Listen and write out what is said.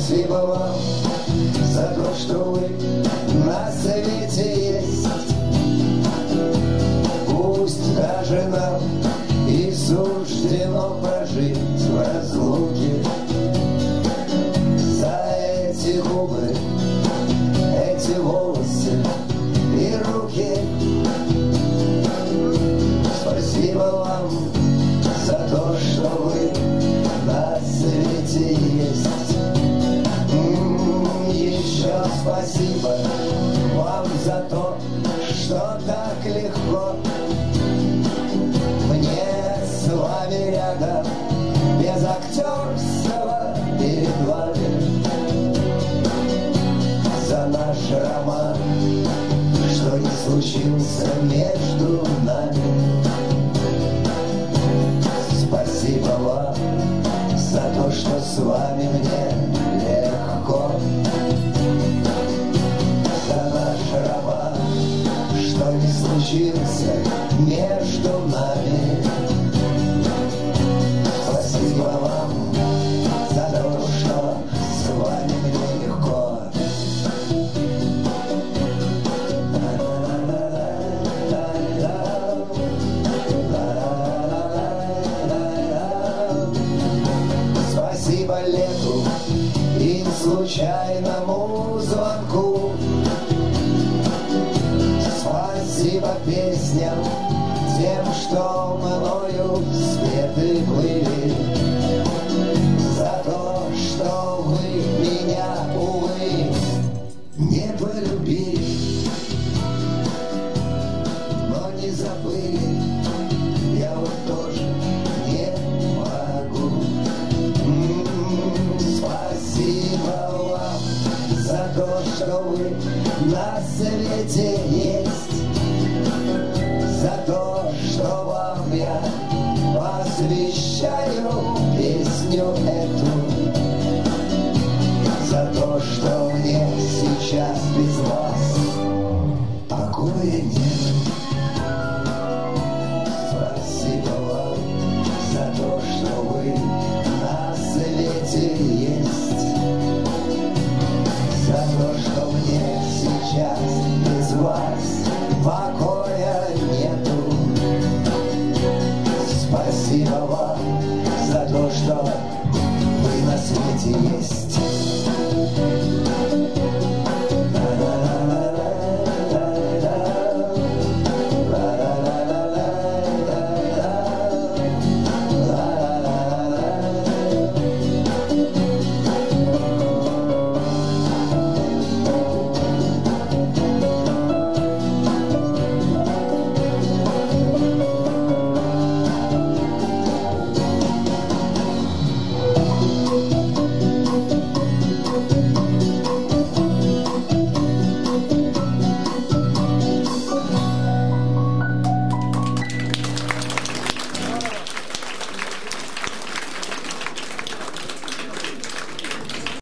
Спасибо вам за то, что вы на свете есть. Пусть даже нам и суждено прожить в разлуке. За эти губы, эти волосы и руки. Спасибо вам за то, что вы на свете есть. Еще спасибо вам за то, что так легко мне с вами рядом, без актерского перед вами. За наш роман, что не случился между нами. Спасибо вам за то, что с вами мне легко. За наш роман, что не случился между нами. Спасибо вам за то, что с вами мне легко. Спасибо лету и случайному звонку. Спасибо песням, тем, что мною спеты были. За то, что вы меня, увы, не полюбили, но не забыли. Я вот тоже не могу. Спасибо вам за то, что вы на свете есть. За то, что вам я посвящаю песню эту. За то, что